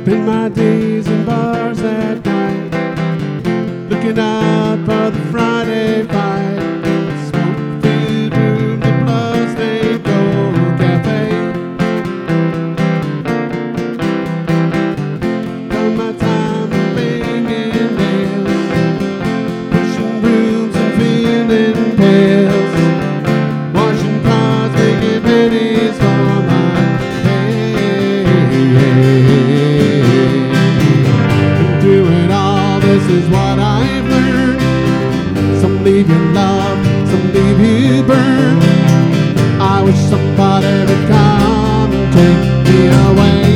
Spend my days in bars at night, looking out for the Friday fight. Smoke-filled room, the plus they go cafe. Done my time banging nails, pushing brooms and filling pails, washing cars, making pennies for my pay. And doing all this is what I've learned. Some leave you love, some leave you burn. I wish somebody would come and take me away.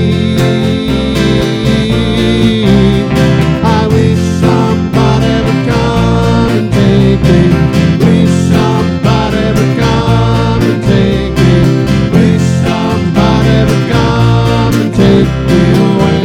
I wish somebody would come and take me. Wish somebody would come and take me. Wish somebody would come and take me away.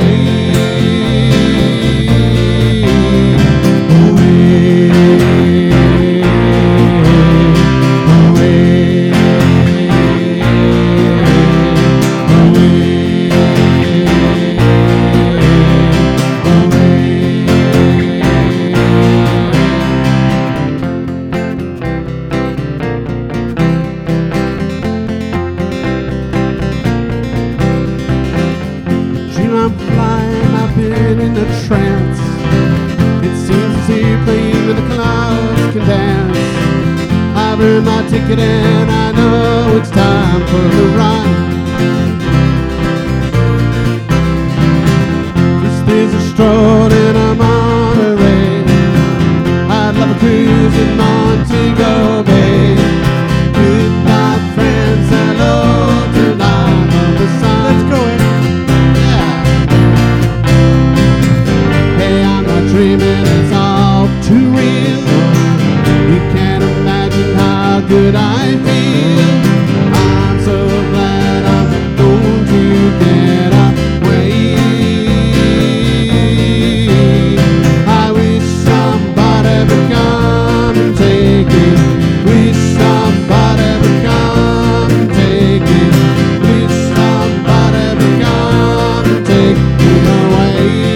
I'm flying, I've been in a trance. It seems as if playing with the clouds can dance. I've earned my ticket and I know it's time for the ride. This is a stroll in a Monterey. I'd love a cruise in Montego Bay. Goodbye friends, hello tonight on the sun. Let's go in. Dreaming it's all too real. You can't imagine how good I feel. I'm so glad I'm going to get away. I wish somebody would come and take it. Wish somebody would come and take it. Wish somebody would come and take it away.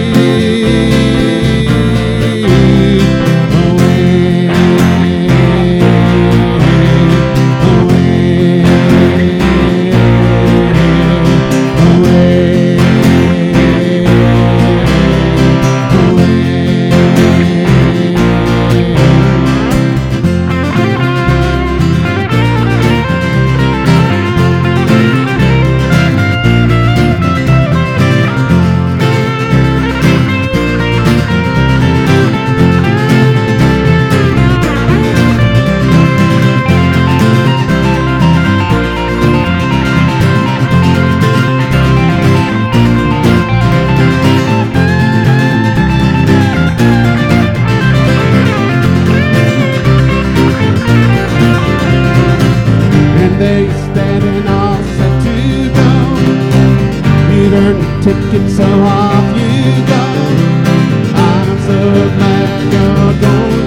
They standing all set to go. You earned a ticket, so off you go. I'm so glad you're going.